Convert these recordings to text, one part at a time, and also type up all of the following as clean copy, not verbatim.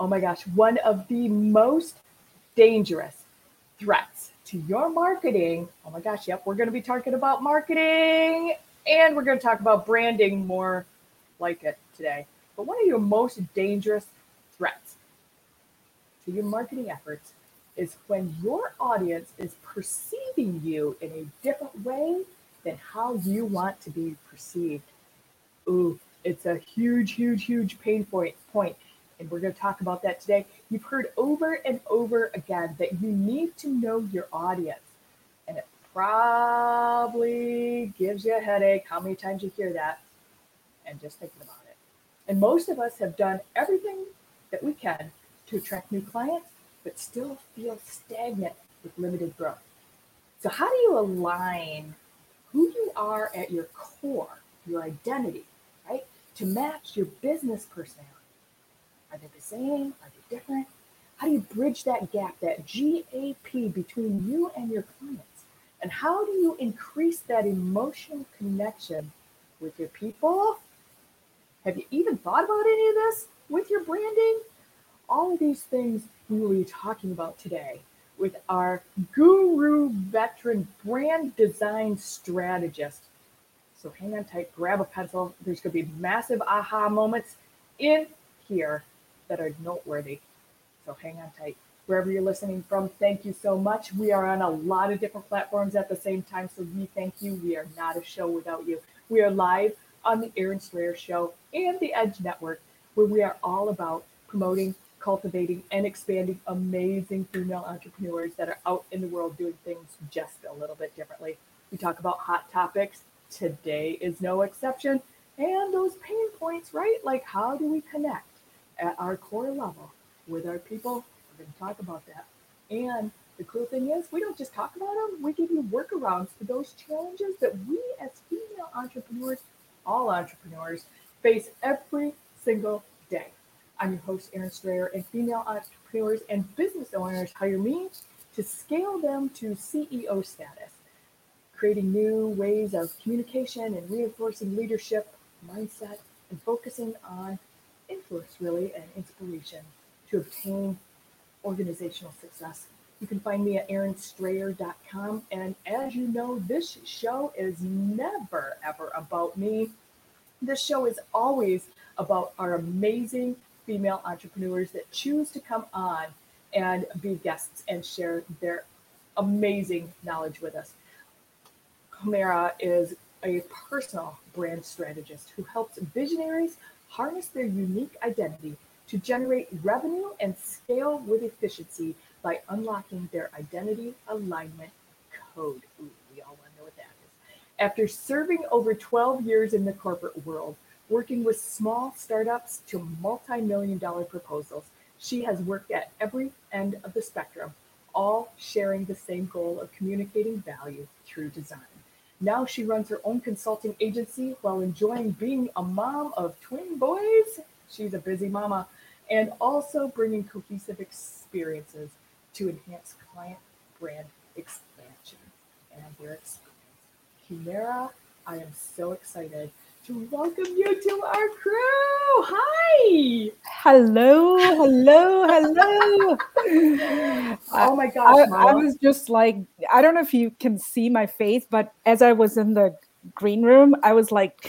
Oh my gosh, one of the most dangerous threats to your marketing. Oh my gosh, yep, we're going to be talking about marketing and we're going to talk about branding more like it today. But one of your most dangerous threats to your marketing efforts is when your audience is perceiving you in a different way than how you want to be perceived. Ooh, it's a huge, huge, huge pain point. And we're going to talk about that today. You've heard over and over again that you need to know your audience. And it probably gives you a headache how many times you hear that and just thinking about it. And most of us have done everything that we can to attract new clients, but still feel stagnant with limited growth. So, how do you align who you are at your core, your identity, right, to match your business personality? Are they the same? Are they different? How do you bridge that gap, that GAP between you and your clients? And how do you increase that emotional connection with your people? Have you even thought about any of this with your branding? All of these things we will be talking about today with our guru veteran brand design strategist. So hang on tight, grab a pencil. There's going to be massive aha moments in here that are noteworthy. So hang on tight. Wherever you're listening from, thank you so much. We are on a lot of different platforms at the same time, so we thank you. We are not a show without you. We are live on the Aaron Strayer Show and the Edge Network, where we are all about promoting, cultivating, and expanding amazing female entrepreneurs that are out in the world doing things just a little bit differently. We talk about hot topics. Today is no exception. And those pain points, right? Like, how do we connect at our core level with our people? We're going to talk about that. And the cool thing is, we don't just talk about them, we give you workarounds for those challenges that we as female entrepreneurs, all entrepreneurs, face every single day. I'm your host, Aaron Strayer, and female entrepreneurs and business owners hire me to scale them to CEO status, creating new ways of communication and reinforcing leadership, mindset, and focusing on influence, really, and inspiration to obtain organizational success. You can find me at aaronstrayer.com. And as you know, this show is never, ever about me. This show is always about our amazing female entrepreneurs that choose to come on and be guests and share their amazing knowledge with us. Homera is a personal brand strategist who helps visionaries harness their unique identity to generate revenue and scale with efficiency by unlocking their identity alignment code. Ooh, we all want to know what that is. After serving over 12 years in the corporate world, working with small startups to multi-million-dollar proposals, she has worked at every end of the spectrum, all sharing the same goal of communicating value through design. Now she runs her own consulting agency while enjoying being a mom of twin boys. She's a busy mama, and also bringing cohesive experiences to enhance client brand expansion and their experience. Homera, I am so excited to welcome you to our crew. Hi. Hello, hello, hello. Oh my gosh, I Mama. was just like, I don't know if you can see my face, but as I was in the green room, I was like,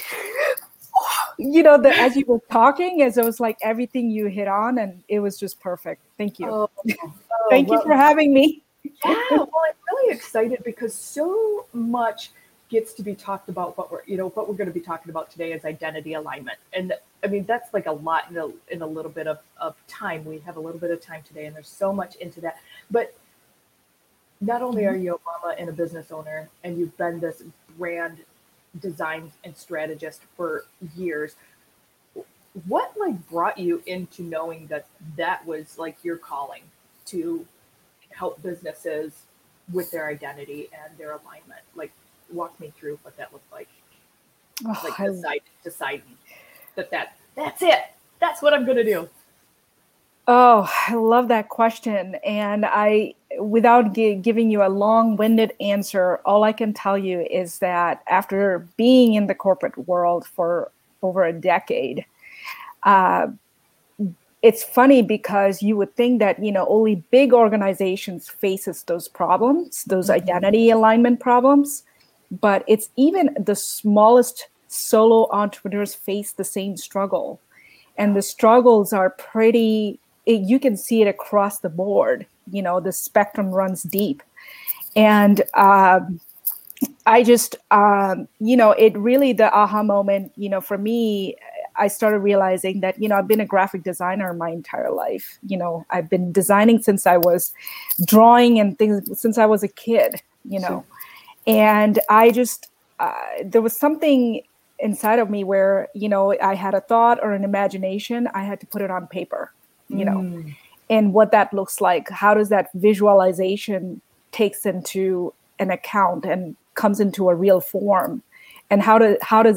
as you were talking, as it was like everything you hit on, and it was just perfect. Thank you. Oh, Thank you for well, having me. yeah, well, I'm really excited because so much gets to be talked about. What we're going to be talking about today is identity alignment, and I mean that's like a lot in a little bit of time. We have a little bit of time today, and there's so much into that. But not only are Mhm. you a mama and a business owner, and you've been this brand design and strategist for years, what like brought you into knowing that that was like your calling to help businesses with their identity and their alignment? Like, walk me through what that looked Oh, like deciding that's it. That's what I'm gonna do. I love that question. And without giving you a long-winded answer, all I can tell you is that after being in the corporate world for over a decade, uh, it's funny because you would think that, only big organizations faces those problems, those identity alignment problems, but it's even the smallest solo entrepreneurs face the same struggle. And the struggles are you can see it across the board. The spectrum runs deep. And I just, it really, the aha moment, for me, I started realizing that, I've been a graphic designer my entire life. I've been designing since I was drawing and things since I was a kid, Sure. And I just, there was something inside of me where, I had a thought or an imagination, I had to put it on paper, and what that looks like. How does that visualization takes into an account and comes into a real form, and how does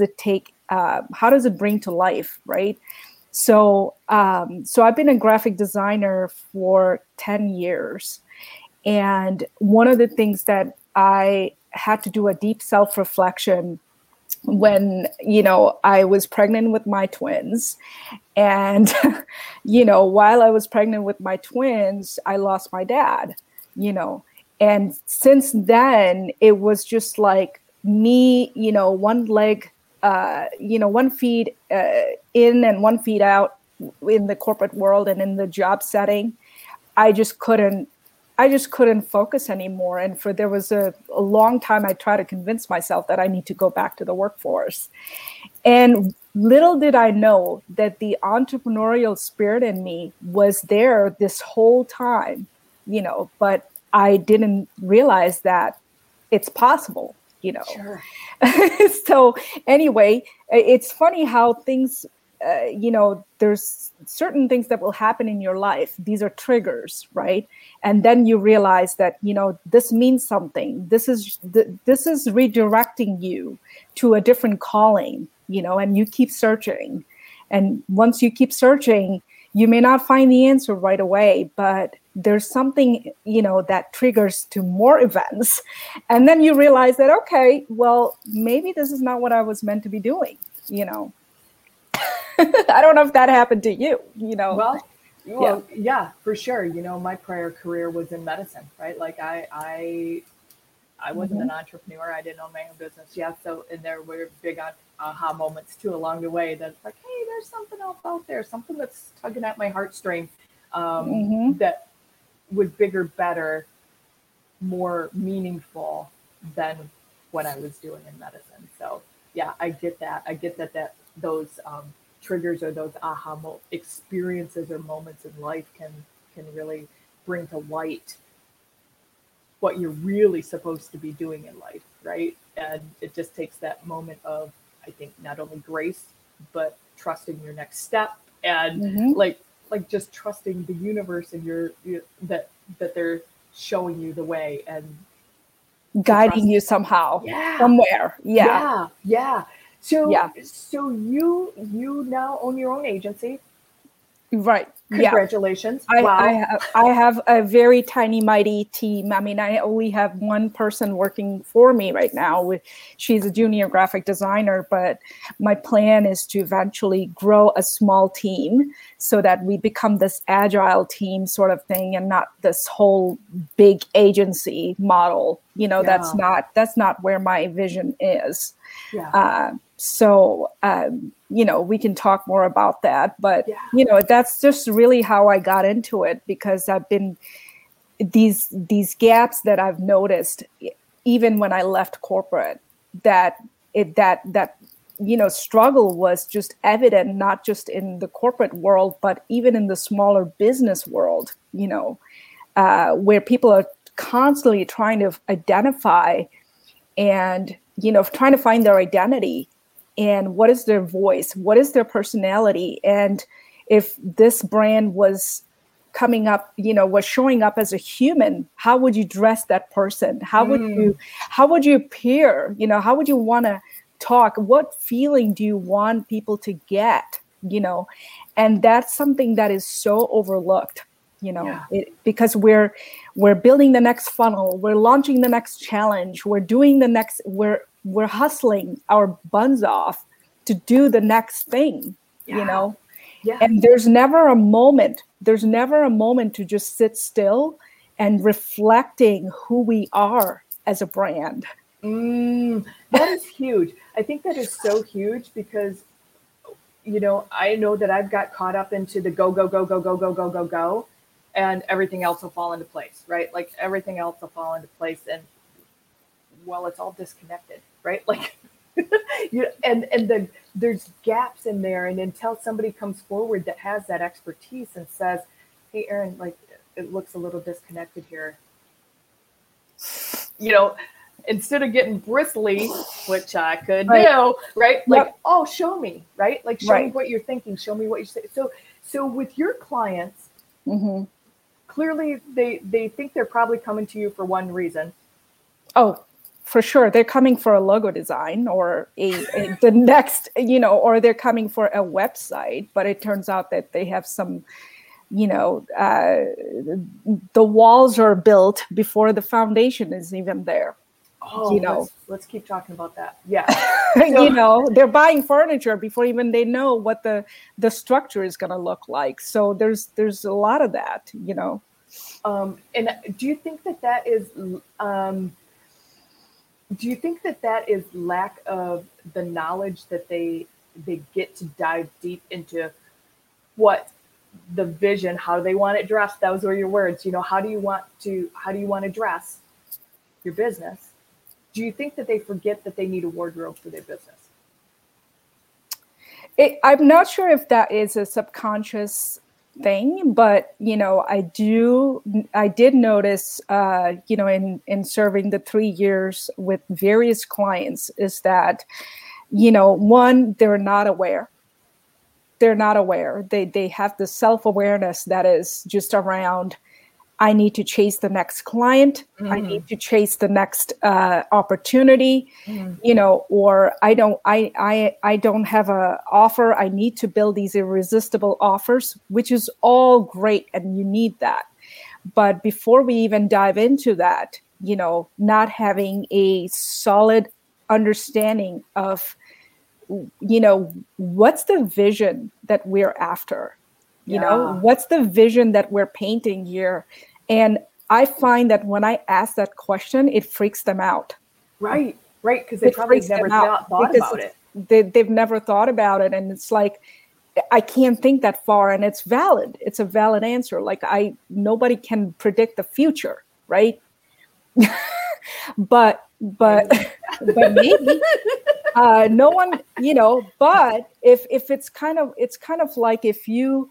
it bring to life, right? So I've been a graphic designer for 10 years, and one of the things that I had to do a deep self-reflection when I was pregnant with my twins, and while I was pregnant with my twins, I lost my dad, and since then it was just like me, one leg, one feet in and one feet out in the corporate world and in the job setting. I just couldn't focus anymore. And there was a long time I tried to convince myself that I need to go back to the workforce. And little did I know that the entrepreneurial spirit in me was there this whole time, but I didn't realize that it's possible, Sure. So anyway, it's funny how things, there's certain things that will happen in your life. These are triggers, right? And then you realize that, this means something. This is redirecting you to a different calling, and you keep searching. And once you keep searching, you may not find the answer right away, but there's something, that triggers to more events. And then you realize that, okay, well, maybe this is not what I was meant to be doing, I don't know if that happened to you, Well, yeah, for sure. My prior career was in medicine, right? Like I wasn't an entrepreneur. I didn't own my own business yet. So, and there were big aha moments too along the way that's like, hey, there's something else out there, something that's tugging at my heartstring, that was bigger, better, more meaningful than what I was doing in medicine. So yeah, I get that. I get that those triggers or those aha experiences or moments in life can really bring to light what you're really supposed to be doing in life, right? And it just takes that moment of, I think, not only grace, but trusting your next step, and like just trusting the universe and that they're showing you the way and guiding you somehow, somewhere. Yeah. So you now own your own agency. Right. Congratulations. Yeah. Wow. I have a very tiny, mighty team. I mean, I only have one person working for me right now. She's a junior graphic designer, but my plan is to eventually grow a small team so that we become this agile team sort of thing and not this whole big agency model. That's not where my vision is. Yeah. We can talk more about that, but that's just really how I got into it, because I've been these gaps that I've noticed even when I left corporate, that struggle was just evident, not just in the corporate world, but even in the smaller business world, where people are constantly trying to identify and, trying to find their identity. And what is their voice? What is their personality? And if this brand was coming up, was showing up as a human, how would you dress that person? How would you appear? How would you want to talk? What feeling do you want people to get? And that's something that is so overlooked. Because we're building the next funnel, we're launching the next challenge, we're hustling our buns off to do the next thing, Yeah. And there's never a moment to just sit still and reflecting who we are as a brand. That is huge. I think that is so huge because, I know that I've got caught up into the go, go, go, go, go, go, go, go, go, and everything else will fall into place, right? Like everything else will fall into place. And well, it's all disconnected, right? Like, there's gaps in there. And until somebody comes forward that has that expertise and says, hey, Erin, like it looks a little disconnected here. Instead of getting bristly, which I could do, right? Like, oh, show me, right? Like, show me what you're thinking. Show me what you say. So with your clients, clearly they think they're probably coming to you for one reason. Oh, for sure. They're coming for a logo design or the next, or they're coming for a website, but it turns out that they have some, the walls are built before the foundation is even there. Oh, let's keep talking about that. Yeah. They're buying furniture before even they know what the structure is going to look like. So there's a lot of that, And do you think that is lack of the knowledge that they get to dive deep into what the vision, how they want it dressed? Those were your words. How do you want to dress your business? Do you think that they forget that they need a wardrobe for their business? I'm not sure if that is a subconscious thing, but I did notice, in serving the 3 years with various clients, is that, one, they're not aware. They have the self-awareness that is just around, I need to chase the next client. I need to chase the next opportunity, or I don't have an offer. I need to build these irresistible offers, which is all great. And you need that. But before we even dive into that, not having a solid understanding of, what's the vision that we're after? What's the vision that we're painting here? And I find that when I ask that question, it freaks them out. Right. Because they probably never thought about it. They've never thought about it. And it's like, I can't think that far. And it's valid. It's a valid answer. Like nobody can predict the future, right? but maybe no one, but if it's kind of like if you,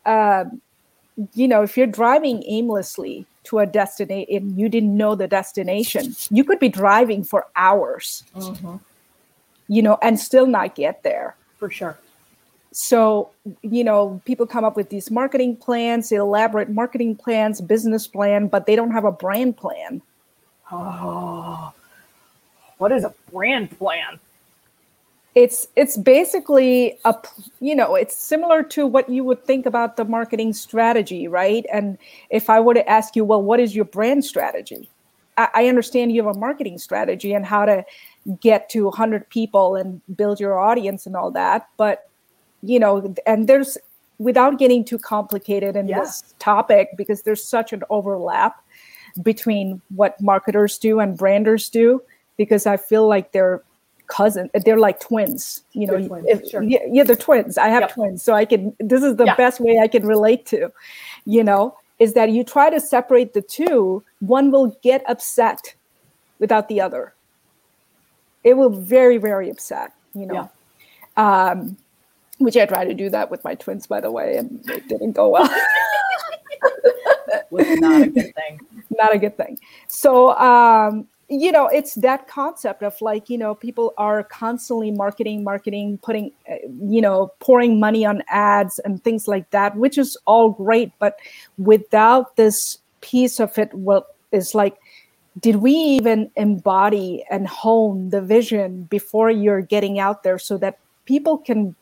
if you're driving aimlessly to a destination and you didn't know the destination, you could be driving for hours, and still not get there. For sure. So, people come up with these marketing plans, elaborate marketing plans, business plan, but they don't have a brand plan. Oh, what is a brand plan? It's basically it's similar to what you would think about the marketing strategy, right? And if I were to ask you, well, what is your brand strategy? I understand you have a marketing strategy and how to get to 100 people and build your audience and all that. But, and there's, without getting too complicated in this topic, because there's such an overlap between what marketers do and branders do, because I feel like they're like twins, They're twins, sure. Yeah, they're twins. I have twins, so this is the best way I can relate to, is that you try to separate the two, one will get upset without the other. It will very, very upset, which I try to do that with my twins, by the way, and it didn't go well. Was not a good thing. Not a good thing. So, it's that concept of like, people are constantly marketing, putting, pouring money on ads and things like that, which is all great. But without this piece of it, is like, did we even embody and hone the vision before you're getting out there so that people can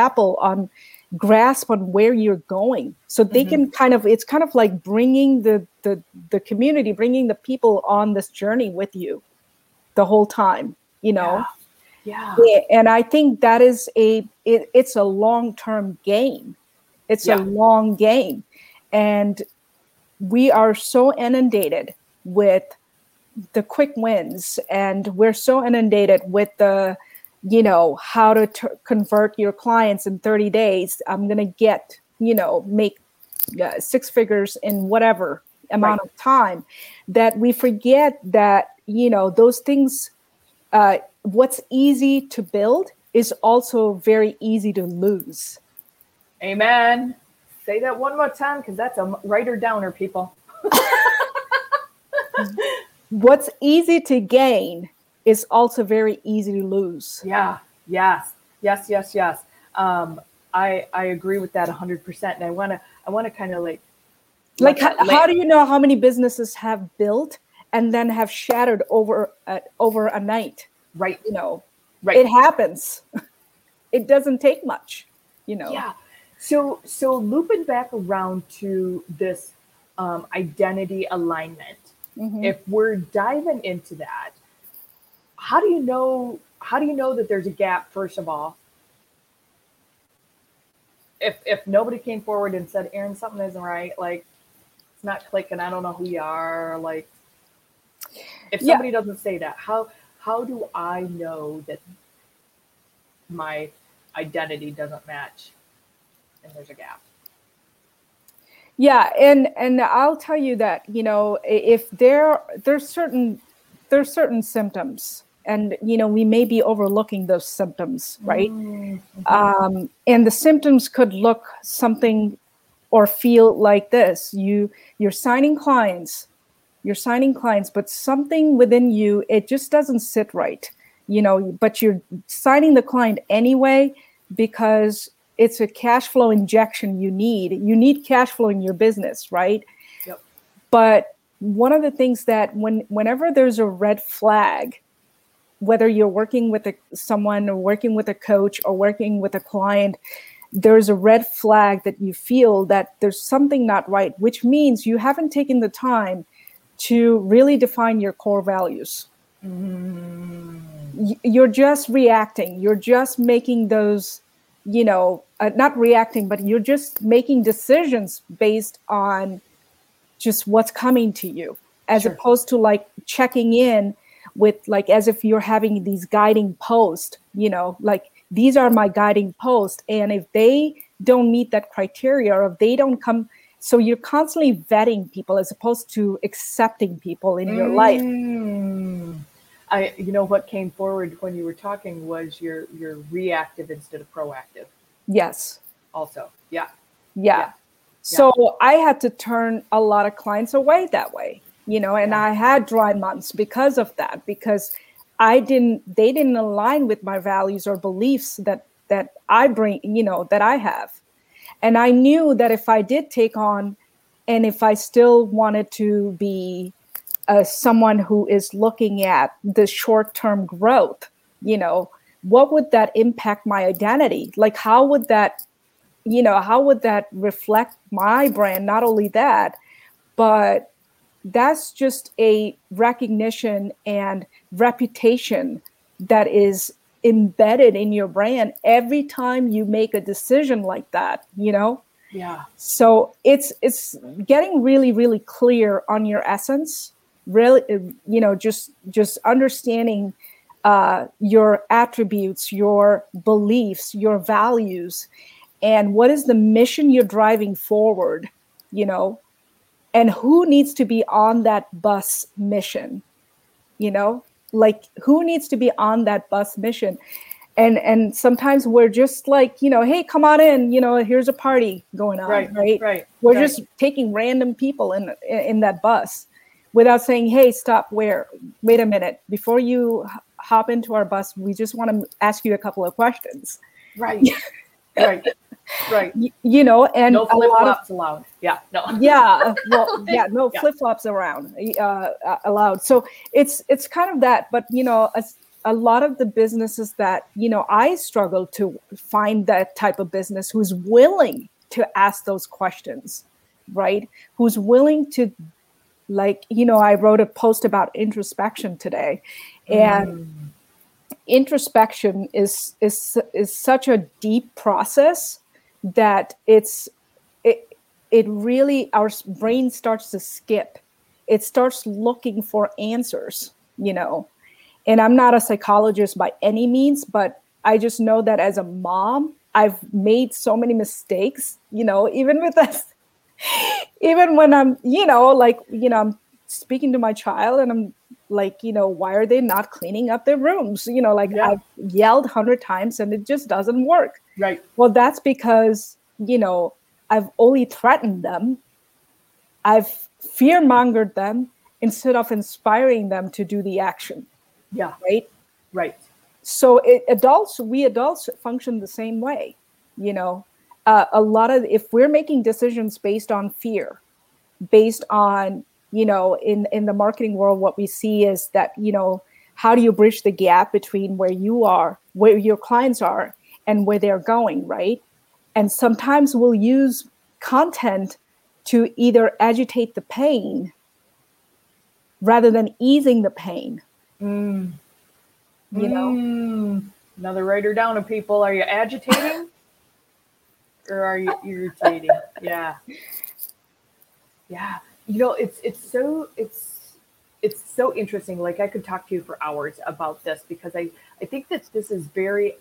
grasp on where you're going, so they can it's kind of like bringing the community, bringing the people on this journey with you the whole time, Yeah. And I think that is it's a long-term game, It's a long game. And we are so inundated with the quick wins, and we're so inundated with the, how to convert your clients in 30 days. I'm going to get, make 6 figures in whatever amount of time, that we forget that, those things, what's easy to build is also very easy to lose. Amen. Say that one more time, because that's a writer downer, people. What's easy to gain is also very easy to lose. Yeah. Yes. I agree with that 100%. And I want to kind of like how do you know how many businesses have built and then have shattered over a night? Right. Right. It happens. It doesn't take much, Yeah. So looping back around to this identity alignment, if we're diving into that, how do you know that there's a gap, first of all? If nobody came forward and said, Erin, something isn't right, like it's not clicking, I don't know who you are, like if somebody doesn't say that, how do I know that my identity doesn't match and there's a gap? Yeah, and I'll tell you that, if there's certain symptoms, and we may be overlooking those symptoms, right? And the symptoms could look something or feel like this. You're signing clients, but something within you, it just doesn't sit right, but you're signing the client anyway because it's a cash flow injection you need cash flow in your business, right? Yep. But one of the things that whenever there's a red flag, whether you're working with someone or working with a coach or working with a client, there's a red flag that you feel that there's something not right, which means you haven't taken the time to really define your core values. You're just reacting. You're just making those, not reacting, but you're just making decisions based on just what's coming to you, as opposed to like checking in with, like, as if you're having these guiding posts, like these are my guiding posts. And if they don't meet that criteria, or if they don't come, so you're constantly vetting people as opposed to accepting people in your life. What came forward when you were talking was you're reactive instead of proactive. Yes. Also. Yeah. So I had to turn a lot of clients away that way, and I had dry months because of that, because they didn't align with my values or beliefs that I bring, that I have. And I knew that if I did take on, and if I still wanted to be someone who is looking at the short-term growth, what would that impact my identity? Like, how would that reflect my brand? Not only that, but that's just a recognition and reputation that is embedded in your brand every time you make a decision like that, Yeah. So it's getting really, really clear on your essence, really, just understanding your attributes, your beliefs, your values, and what is the mission you're driving forward, and who needs to be on that bus mission, like who needs to be on that bus mission. And sometimes we're just like, hey, come on in, here's a party going on, right? We're just taking random people in that bus without saying, hey, stop, wait a minute, before you hop into our bus, we just want to ask you a couple of questions. Right. And and no flip-flops allowed. Yeah, no. No flip-flops allowed. So it's kind of that, but a lot of the businesses that I struggle to find that type of business who's willing to ask those questions, right? Who's willing to, like, I wrote a post about introspection today, and introspection is such a deep process that it's it really, our brain starts to skip. It starts looking for answers, And I'm not a psychologist by any means, but I just know that as a mom, I've made so many mistakes, even with us, even when I'm, I'm speaking to my child and I'm like, why are they not cleaning up their rooms? Yeah. I've yelled 100 times and it just doesn't work. Right. Well, that's because, I've only threatened them. I've fear-mongered them instead of inspiring them to do the action. Yeah. Right. Right. So we adults function the same way. A lot of, if we're making decisions based on fear, based on, in the marketing world, what we see is that, how do you bridge the gap between where you are, where your clients are, and where they're going, right? And sometimes we'll use content to either agitate the pain rather than easing the pain. Another writer down of people. Are you agitating or are you irritating? Yeah. Yeah. It's so interesting. Like, I could talk to you for hours about this because I think that this is very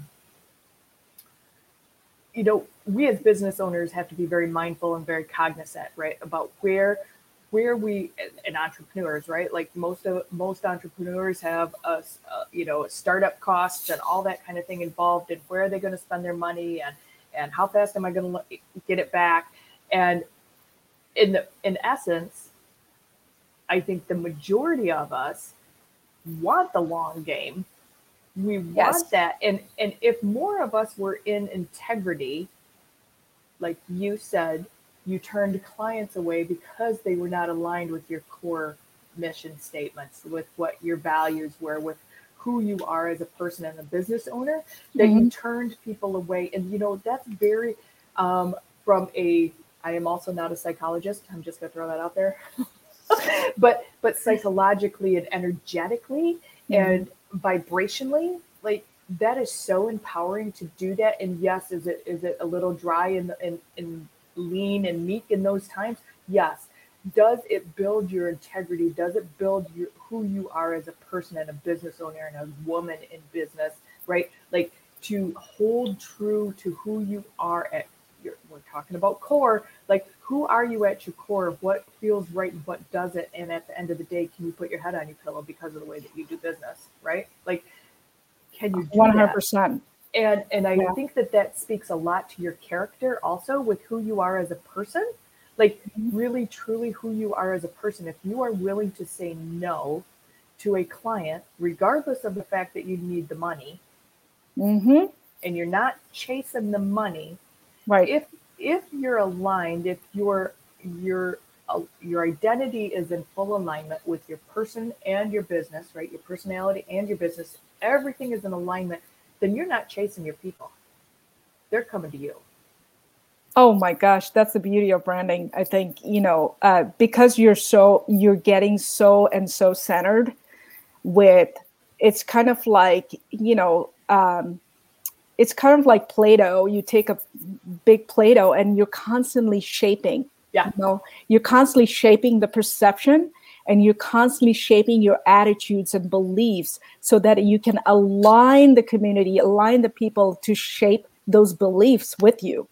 we as business owners have to be very mindful and very cognizant, right, about where we, and entrepreneurs, right? Like most entrepreneurs have startup costs and all that kind of thing involved, and where are they going to spend their money, and how fast am I going to get it back? And in essence, I think the majority of us want the long game. We want that, and if more of us were in integrity, like you said, you turned clients away because they were not aligned with your core mission statements, with what your values were, with who you are as a person and a business owner, that you turned people away. And that's very I am also not a psychologist. I'm just gonna throw that out there. but psychologically and energetically and vibrationally, like, that is so empowering to do that. And yes, is it a little dry and lean and meek in those times? Yes. Does it build your integrity? Does it build who you are as a person and a business owner and a woman in business, right? Like, to hold true to who you are we're talking about core, like, who are you at your core? What feels right and what doesn't? And at the end of the day, can you put your head on your pillow because of the way that you do business, right? Like, can you do 100%? And I think that speaks a lot to your character also, with who you are as a person, like really truly who you are as a person. If you are willing to say no to a client, regardless of the fact that you need the money, and you're not chasing the money, right? If you're aligned, if your identity is in full alignment with your person and your business, right? Your personality and your business, everything is in alignment, then you're not chasing your people. They're coming to you. Oh my gosh, that's the beauty of branding. I think, because you're getting so and so centered with, it's kind of like, it's kind of like Play-Doh. You take a big Play-Doh and you're constantly shaping. Yeah. You're constantly shaping the perception, and you're constantly shaping your attitudes and beliefs so that you can align the community, align the people to shape those beliefs with you,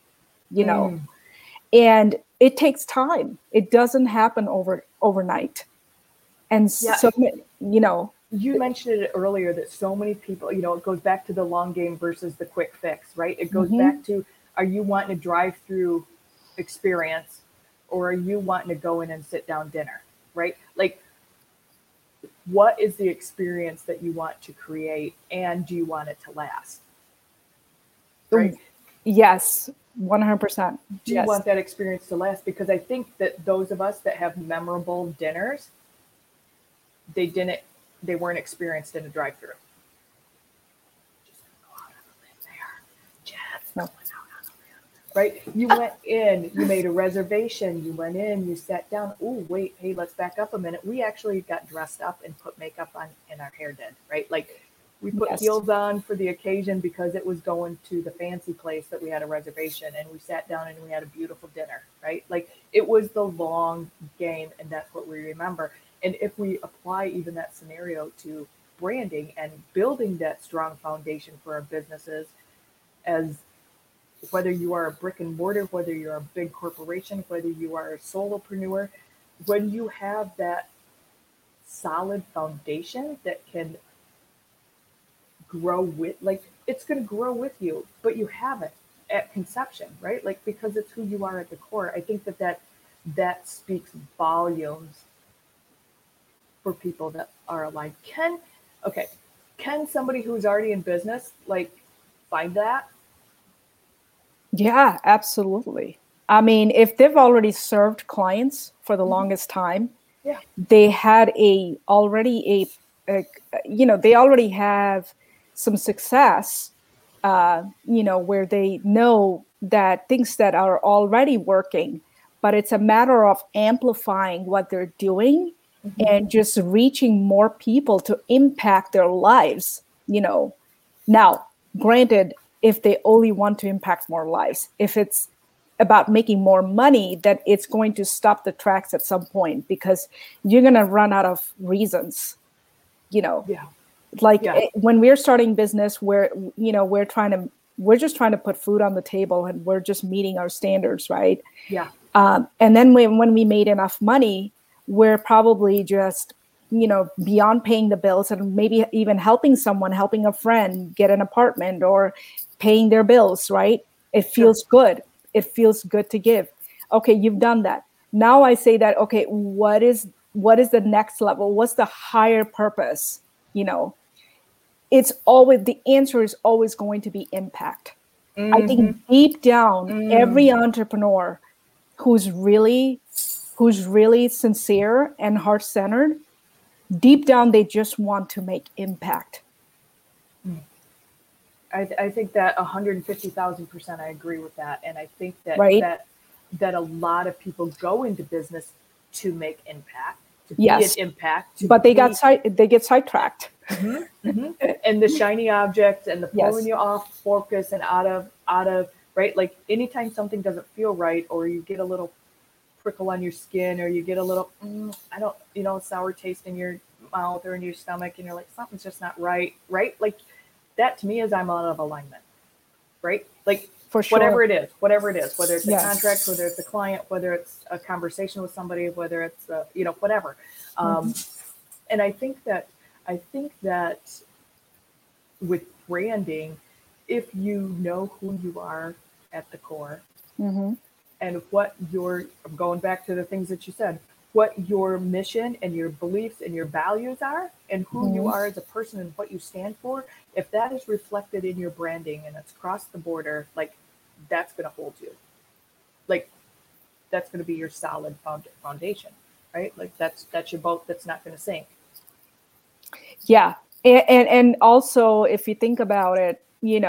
and it takes time. It doesn't happen overnight. And so, you mentioned it earlier that so many people, it goes back to the long game versus the quick fix, right? It goes back to, are you wanting a drive-through experience, or are you wanting to go in and sit down dinner, right? Like, what is the experience that you want to create, and do you want it to last? Right? Yes, 100%. Do you want that experience to last? Because I think that those of us that have memorable dinners, they weren't experienced in a drive-through. Just go out on a limb there. Just going out on a limb. Right? You went in, you made a reservation, you went in, you sat down. Oh, wait, hey, let's back up a minute. We actually got dressed up and put makeup on, and our hair did, right? Like, We put Yes. heels on for the occasion because it was going to the fancy place that we had a reservation, and we sat down and we had a beautiful dinner, right? Like it was the long game, and that's what we remember. And if we apply even that scenario to branding and building that strong foundation for our businesses, as whether you are a brick and mortar, whether you're a big corporation, whether you are a solopreneur, when you have that solid foundation that can grow with, like it's going to grow with you, but you have it at conception, right? Like because it's who you are at the core. I think that speaks volumes for people that are aligned. Can somebody who's already in business like find that? Yeah, absolutely. I mean, if they've already served clients for the longest time, Yeah. they had they already have some success, where they know that things that are already working, but it's a matter of amplifying what they're doing and just reaching more people to impact their lives. Now, granted, if they only want to impact more lives, if it's about making more money, that it's going to stop the tracks at some point because you're going to run out of reasons. Yeah. Like Yeah. when we're starting business, we're just trying to put food on the table and we're just meeting our standards, right? Yeah. And then when we made enough money, we're probably just beyond paying the bills and maybe even helping a friend get an apartment or paying their bills, right? It feels good. It feels good to give. Okay, you've done that. Now I say that, okay, what is the next level? What's the higher purpose? It's always, the answer is always going to be impact. I think deep down, every entrepreneur who's really sincere and heart-centered, deep down, they just want to make impact. I think that 150,000% I agree with that. And I think that Right? that a lot of people go into business to make impact, to Yes. be an impact, But they get sidetracked. and the shiny object and the pulling Yes. you off focus and out of right. Like anytime something doesn't feel right, or you get a little prickle on your skin, or you get a little sour taste in your mouth or in your stomach, and you're like, something's just not right, like that to me is I'm out of alignment, right? Like For sure. whatever it is, whether it's a Yes. contract, whether it's a client, whether it's a conversation with somebody, whether it's whatever. And I think that with branding, if you know who you are at the core, and what I'm going back to the things that you said, what your mission and your beliefs and your values are, and who you are as a person and what you stand for, if that is reflected in your branding and it's across the border, like that's going to hold you. Like that's going to be your solid foundation, right? Like that's your boat that's not going to sink. Yeah. And also, if you think about it,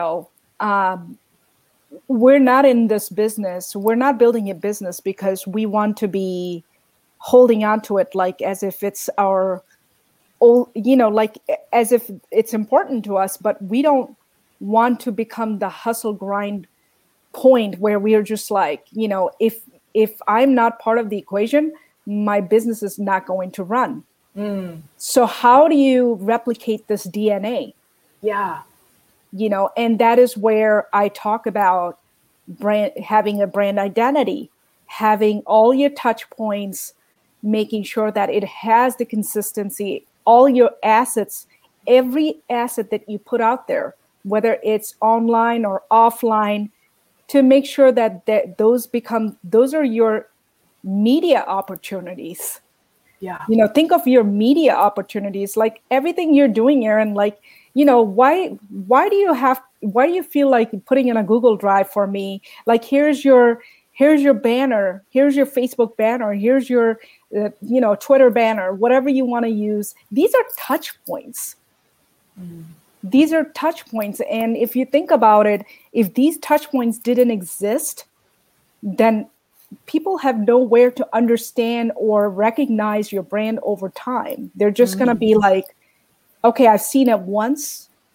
we're not in this business. We're not building a business because we want to be holding on to it like as if it's our like as if it's important to us, but we don't want to become the hustle grind point where we are just like, if I'm not part of the equation, my business is not going to run. So how do you replicate this DNA? Yeah. And that is where I talk about having a brand identity, having all your touch points, making sure that it has the consistency, all your assets, every asset that you put out there, whether it's online or offline, to make sure that those are your media opportunities. Yeah. Think of your media opportunities, like everything you're doing, Erin, like, why do you feel like putting in a Google Drive for me? Like, here's your banner, here's your Facebook banner, here's your, Twitter banner, whatever you want to use. These are touch points. These are touch points. And if you think about it, if these touch points didn't exist, then people have nowhere to understand or recognize your brand over time. They're just going to be like, okay, I've seen it once.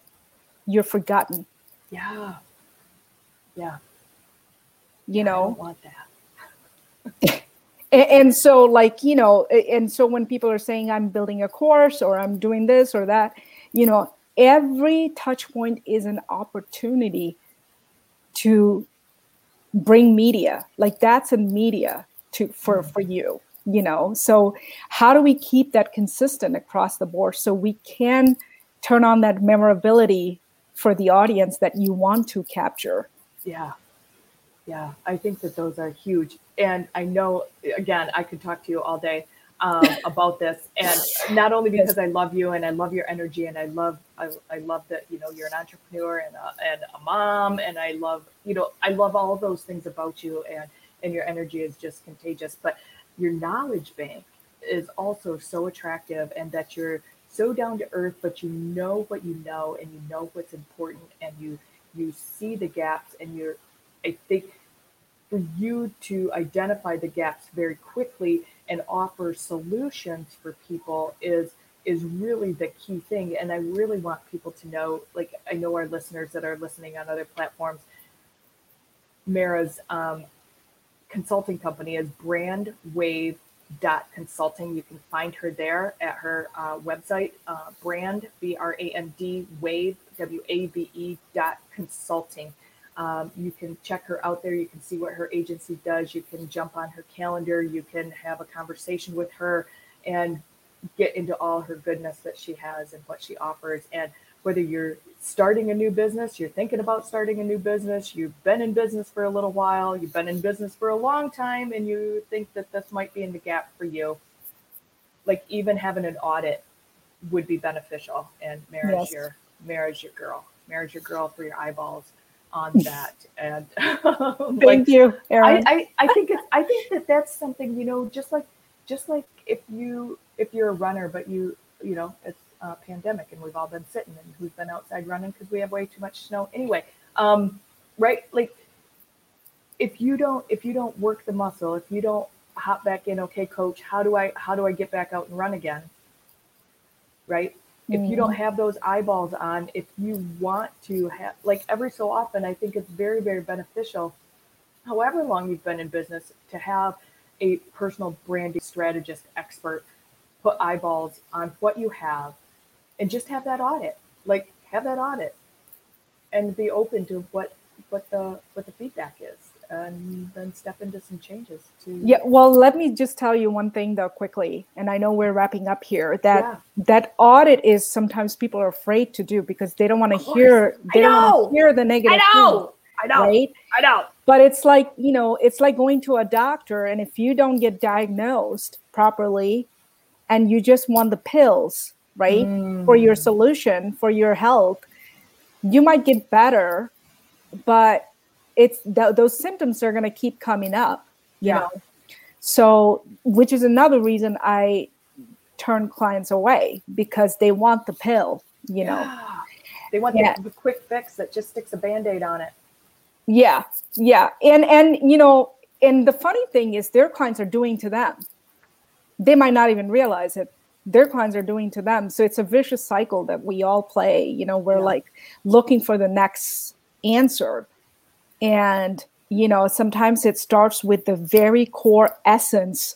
you're forgotten. Yeah. Yeah. You I know, don't want that. and so like, you know, and so when people are saying I'm building a course or I'm doing this or that, you know, every touch point is an opportunity to bring media. Like that's a media to for you, you know. So how do we keep that consistent across the board so we can turn on that memorability for the audience that you want to capture? Yeah. Yeah, I think that those are huge. And I know, again, I could talk to you all day about this. And not only Yes. because I love you and I love your energy and I love that, you know, you're an entrepreneur and a mom. And I love, you know, I love all of those things about you and your energy is just contagious. But your knowledge bank is also so attractive and that you're so down to earth, but you know what you know and you know what's important and you see the gaps and I think for you to identify the gaps very quickly and offer solutions for people is really the key thing. And I really want people to know, like I know our listeners that are listening on other platforms, Mara's consulting company is brandwave.consulting. You can find her there at her website, brand, BRAND, wave, WAVE dot consulting. You can check her out there. You can see what her agency does. You can jump on her calendar. You can have a conversation with her and get into all her goodness that she has and what she offers. And whether you're starting a new business, you're thinking about starting a new business, you've been in business for a little while, you've been in business for a long time, and you think that this might be in the gap for you, like even having an audit would be beneficial. And Yes. Mara's your girl. Mara's your girl for your eyeballs on that. And like Thank you, Erin. I think that that's something, you know, just like if you're a runner, but you know, it's a pandemic and we've all been sitting and who's been outside running because we have way too much snow anyway. Right? Like if you don't work the muscle, if you don't hop back in, okay, coach, how do I get back out and run again? Right? If you don't have those eyeballs on, if you want to have, like every so often, I think it's very, very beneficial, however long you've been in business, to have a personal branding strategist expert put eyeballs on what you have and just have that audit. Like have that audit and be open to what the feedback is and then step into some changes to Yeah, well, let me just tell you one thing though quickly, and I know we're wrapping up here, that that audit is sometimes people are afraid to do because they don't want to hear the negative things, right? I know. But it's like, you know, it's like going to a doctor, and if you don't get diagnosed properly and you just want the pills, right, for your solution, for your health, you might get better, but it's those symptoms are going to keep coming up, you know. So, which is another reason I turn clients away, because they want the pill, you know. They want the quick fix that just sticks a Band-Aid on it. Yeah. Yeah. And you know, and the funny thing is their clients are doing to them. They might not even realize it. Their clients are doing to them. So it's a vicious cycle that we all play. You know, we're like looking for the next answer. And, you know, sometimes it starts with the very core essence.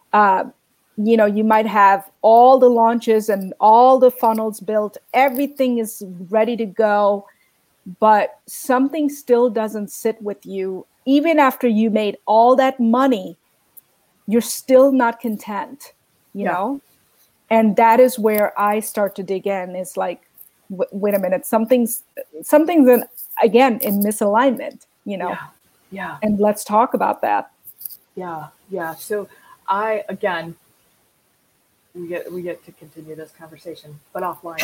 You know, you might have all the launches and all the funnels built, everything is ready to go, but something still doesn't sit with you. Even after you made all that money, you're still not content, you know? And that is where I start to dig in. Is like, wait a minute, something's in, again, in misalignment, you know? Yeah. And let's talk about that. Yeah. So again, we get to continue this conversation, but offline.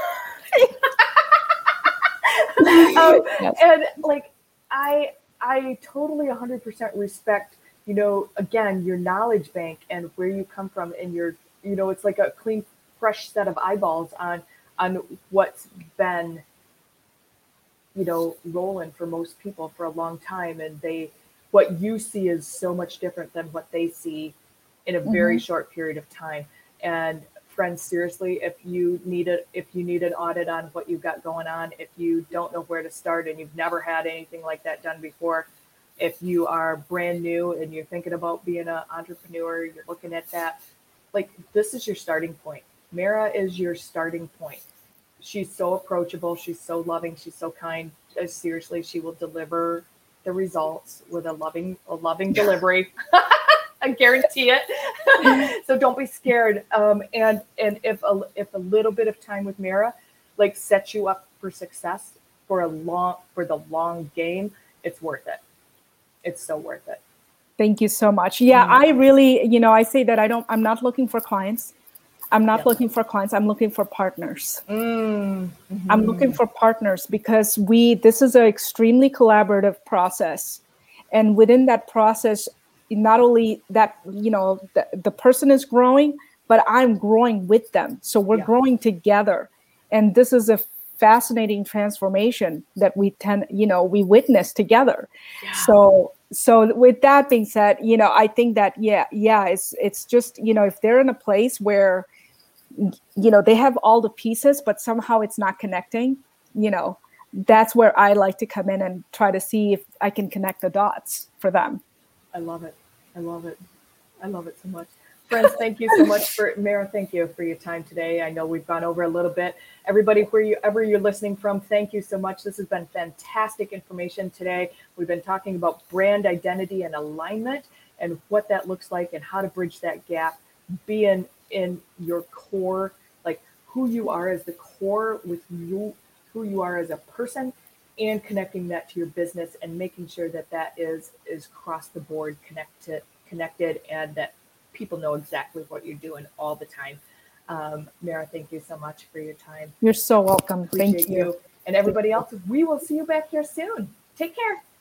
Yes. And like, I totally 100% respect, you know, again, your knowledge bank and where you come from and your, you know, it's like a clean, fresh set of eyeballs on what's been, you know, rolling for most people for a long time. And what you see is so much different than what they see in a very short period of time. And friends, seriously, if you need an audit on what you've got going on, if you don't know where to start and you've never had anything like that done before, if you are brand new and you're thinking about being an entrepreneur, you're looking at that, like, this is your starting point. Mara is your starting point. She's so approachable. She's so loving. She's so kind. Seriously, she will deliver the results with a loving delivery. I guarantee it. So don't be scared. And if a little bit of time with Mara, like, sets you up for success for the long game, it's worth it. It's so worth it. Thank you so much. Yeah, I really, I say that I'm not looking for clients. I'm not looking for clients. I'm looking for partners. I'm looking for partners because this is an extremely collaborative process. And within that process, not only that, the person is growing, but I'm growing with them. So we're growing together. And this is a fascinating transformation that we witness together. Yeah. So with that being said, I think that, it's just, if they're in a place where, they have all the pieces, but somehow it's not connecting, that's where I like to come in and try to see if I can connect the dots for them. I love it. I love it. I love it so much. Friends, thank you so much Mara, thank you for your time today. I know we've gone over a little bit. Everybody, wherever you're listening from, thank you so much. This has been fantastic information today. We've been talking about brand identity and alignment and what that looks like and how to bridge that gap, being in your core, like who you are as the core with you, who you are as a person, and connecting that to your business and making sure that is across the board connected and that people know exactly what you're doing all the time. Mara, thank you so much for your time. You're so welcome. Appreciate you. And everybody else, we will see you back here soon. Take care.